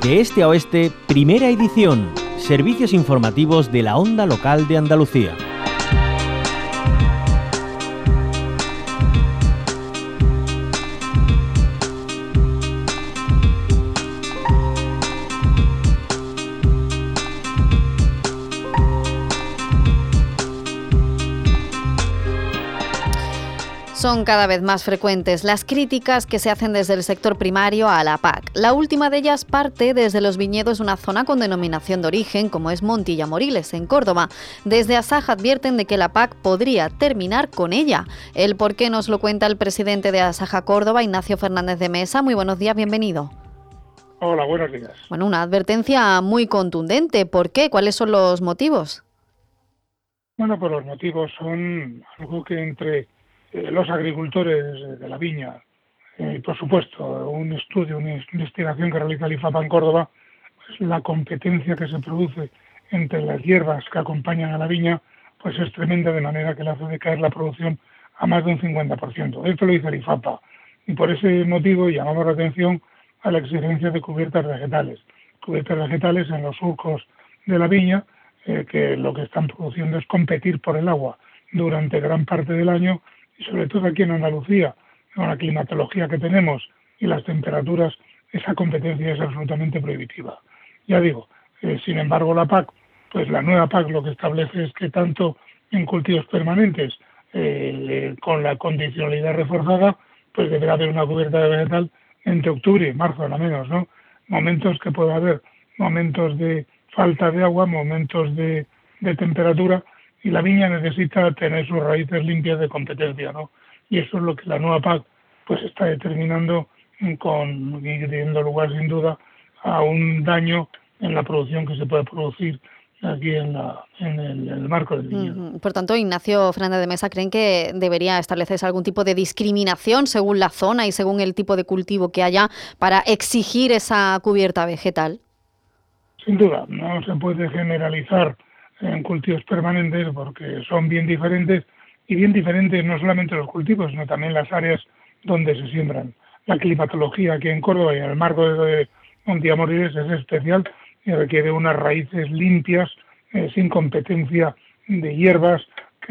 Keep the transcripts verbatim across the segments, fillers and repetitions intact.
De este a oeste, primera edición. Servicios informativos de la Onda Local de Andalucía. Son cada vez más frecuentes las críticas que se hacen desde el sector primario a la P A C. La última de ellas parte desde los viñedos de una zona con denominación de origen, como es Montilla Moriles, en Córdoba. Desde Asaja advierten de que la P A C podría terminar con ella. El por qué nos lo cuenta el presidente de Asaja Córdoba, Ignacio Fernández de Mesa. Muy buenos días, bienvenido. Hola, buenos días. Bueno, una advertencia muy contundente. ¿Por qué? ¿Cuáles son los motivos? Bueno, pues los motivos son algo que entre Eh, los agricultores de la viña, eh, por supuesto, un estudio, una investigación que realiza el I F A P A en Córdoba, pues la competencia que se produce entre las hierbas que acompañan a la viña, pues es tremenda, de manera que le hace decaer la producción a más de un cincuenta por ciento. Esto lo dice el I F A P A, y por ese motivo llamamos la atención a la exigencia de cubiertas vegetales. Cubiertas vegetales en los surcos de la viña, eh, que lo que están produciendo es competir por el agua durante gran parte del año, y sobre todo aquí en Andalucía, con la climatología que tenemos y las temperaturas, esa competencia es absolutamente prohibitiva. Ya digo, eh, sin embargo la P A C, pues la nueva P A C lo que establece es que tanto en cultivos permanentes, eh, con la condicionalidad reforzada, pues deberá haber una cubierta de vegetal entre octubre y marzo, a lo menos, ¿no? Momentos que puede haber, momentos de falta de agua, momentos de, de temperatura, y la viña necesita tener sus raíces limpias de competencia, ¿no? Y eso es lo que la nueva P A C pues está determinando, con y teniendo lugar sin duda a un daño en la producción que se puede producir aquí en, la, en, el, en el marco del viñedo. Uh-huh. Por tanto, Ignacio Fernández de Mesa, ¿creen que debería establecerse algún tipo de discriminación según la zona y según el tipo de cultivo que haya para exigir esa cubierta vegetal? Sin duda, no se puede generalizar en cultivos permanentes porque son bien diferentes, y bien diferentes no solamente los cultivos, sino también las áreas donde se siembran. La climatología aquí en Córdoba y en el marco de Montilla Moriles es especial y requiere unas raíces limpias, eh, sin competencia de hierbas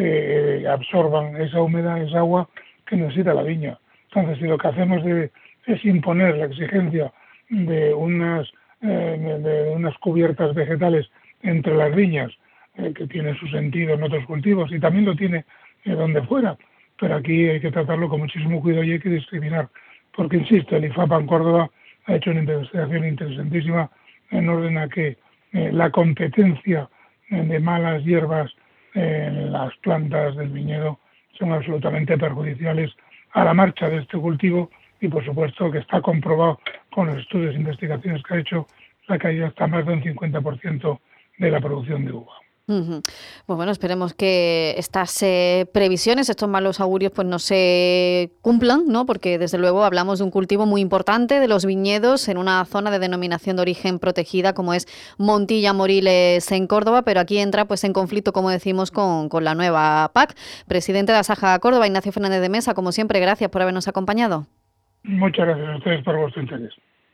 que eh, absorban esa humedad, esa agua que necesita la viña. Entonces, si lo que hacemos de, es imponer la exigencia de unas, eh, de unas cubiertas vegetales entre las viñas, eh, que tiene su sentido en otros cultivos y también lo tiene eh, donde fuera, pero aquí hay que tratarlo con muchísimo cuidado y hay que discriminar, porque insisto, el I F A P A en Córdoba ha hecho una investigación interesantísima en orden a que eh, la competencia eh, de malas hierbas eh, en las plantas del viñedo son absolutamente perjudiciales a la marcha de este cultivo, y por supuesto que está comprobado con los estudios e investigaciones que ha hecho la caída hasta más de un cincuenta por ciento de la producción de uva. Uh-huh. Pues bueno, esperemos que estas eh, previsiones, estos malos augurios, pues no se cumplan, ¿no? Porque desde luego hablamos de un cultivo muy importante de los viñedos en una zona de denominación de origen protegida como es Montilla Moriles en Córdoba, pero aquí entra pues en conflicto, como decimos, con, con la nueva P A C. Presidente de Asaja Córdoba, Ignacio Fernández de Mesa, como siempre, gracias por habernos acompañado. Muchas gracias a ustedes por vuestro interés.